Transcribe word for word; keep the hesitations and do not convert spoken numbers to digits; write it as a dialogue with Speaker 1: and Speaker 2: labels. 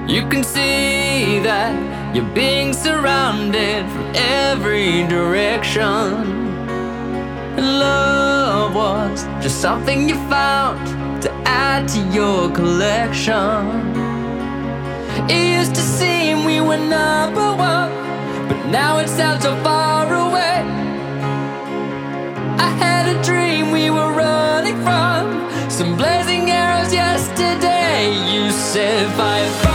Speaker 1: You can see that you're being surrounded from every direction. And love was just something you found to add to your collection. It used to seem we were number one, but now it sounds so far away. I had a dream we were running from some blazing arrows yesterday. You said fire.